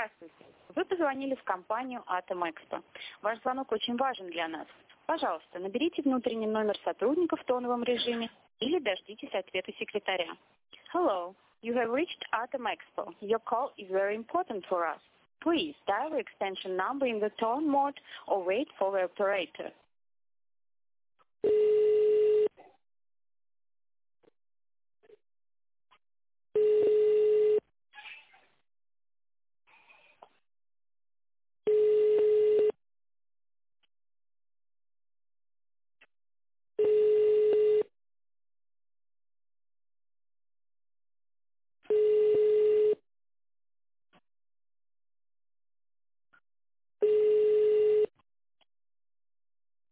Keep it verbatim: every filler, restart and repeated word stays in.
Здравствуйте. Вы позвонили в компанию Atom Expo. Ваш звонок очень важен для нас. Пожалуйста, наберите внутренний номер сотрудника в тоновом режиме или дождитесь ответа секретаря. Hello, you have reached Atom Expo. Your call is very important for us. Please dial the extension number in the tone mode or wait for the operator.